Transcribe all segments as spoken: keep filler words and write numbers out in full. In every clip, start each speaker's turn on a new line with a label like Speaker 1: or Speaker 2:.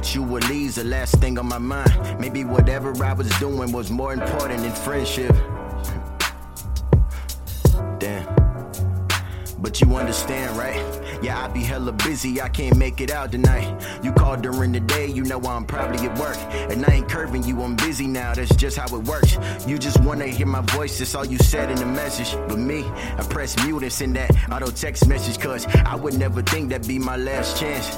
Speaker 1: that you would leave the last thing on my mind. Maybe whatever I was doing was more important than friendship. Damn. But you understand, right? Yeah, I be hella busy, I can't make it out tonight. You called during the day, you know I'm probably at work. And I ain't curving you, I'm busy now, that's just how it works. You just wanna hear my voice, that's all you said in the message. But me, I press mute and send that auto text message, cause I would never think that'd be my last chance.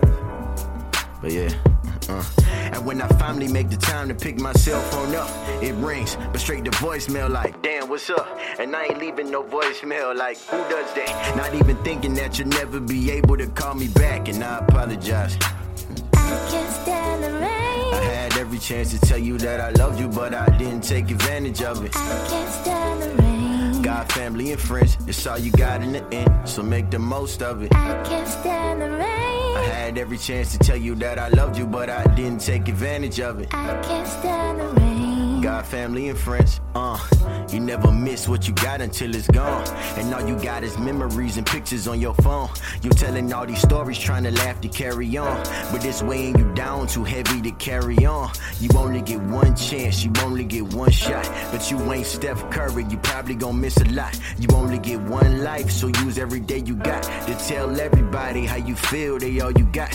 Speaker 1: But yeah. Uh. And when I finally make the time to pick my cell phone up, it rings, but straight to voicemail like, damn, what's up? And I ain't leaving no voicemail like, who does that? Not even thinking that you'll never be able to call me back, and I apologize.
Speaker 2: I can't stand the rain.
Speaker 1: I had every chance to tell you that I loved you, but I didn't take advantage of it.
Speaker 2: I can't stand the rain.
Speaker 1: God, family, and friends, it's all you got in the end, so make the most of it.
Speaker 2: I can't stand the rain.
Speaker 1: I had every chance to tell you that I loved you, but I didn't take advantage of it.
Speaker 2: I can't stand the rain.
Speaker 1: God, family, and friends, uh, you never miss what you got until it's gone. And all you got is memories and pictures on your phone. You're telling all these stories, trying to laugh to carry on. But it's weighing you down, too heavy to carry on. You only get one chance, you only get one shot. But you ain't Steph Curry, you probably gon' miss a lot. You only get one life, so use every day you got to tell everybody how you feel, they all you got.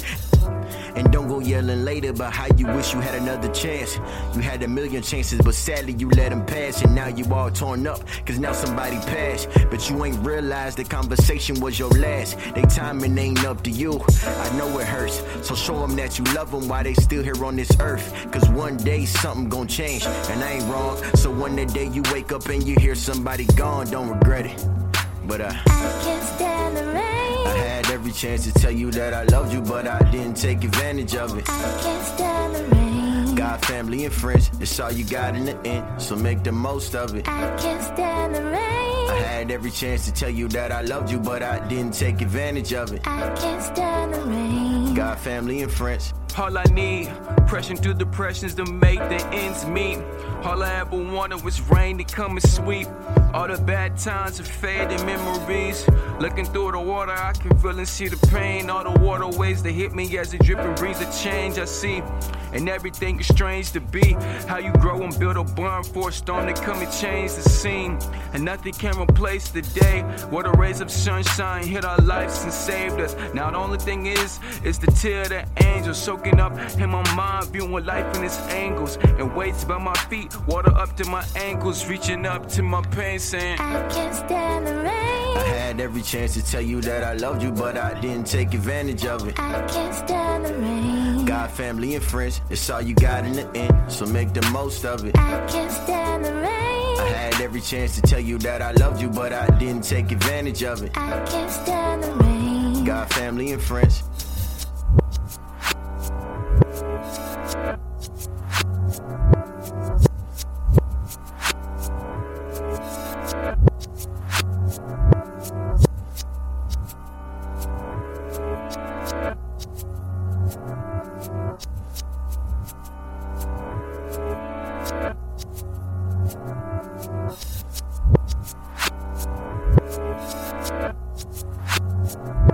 Speaker 1: And don't go yelling later about how you wish you had another chance. You had a million chances, but sadly you let them pass. And now you all torn up, cause now somebody passed. But you ain't realized the conversation was your last. They timing ain't up to you, I know it hurts. So show them that you love them while they still here on this earth. Cause one day something gon' change, and I ain't wrong. So when the day you wake up and you hear somebody gone, don't regret it. But I,
Speaker 2: I can't stand the rain.
Speaker 1: I had every chance to tell you that I loved you, but I didn't take advantage of it.
Speaker 2: I can't stand the rain.
Speaker 1: God, family, and friends, it's all you got in the end, so make the most of it.
Speaker 2: I can't stand the rain.
Speaker 1: I had every chance to tell you that I loved you, but I didn't take advantage of it.
Speaker 2: I can't stand the rain.
Speaker 1: God, family, and friends.
Speaker 3: All I need, pressing through depressions to make the ends meet. All I ever wanted was rain to come and sweep all the bad times and fading memories. Looking through the water, I can feel and see the pain. All the waterways that hit me as a dripping breeze of change I see. And everything is strange to be. How you grow and build a barn for a storm to come and change the scene. And nothing can replace the day where the rays of sunshine hit our lives and saved us. Now the only thing is, is the tear of the angel soaking up in my mind, viewing life in its angles. And weights by my feet, water up to my ankles, reaching up to my pain, saying
Speaker 2: I can't stand the rain.
Speaker 1: I had every chance to tell you that I loved you, but I didn't take advantage of it.
Speaker 2: I can't stand the rain.
Speaker 1: God, family, and friends, it's all you got in the end, so make the most of it.
Speaker 2: I can't stand the rain.
Speaker 1: I had every chance to tell you that I loved you, but I didn't take advantage of it.
Speaker 2: I can't stand the rain.
Speaker 1: God, family, and friends.
Speaker 2: We'll be right back.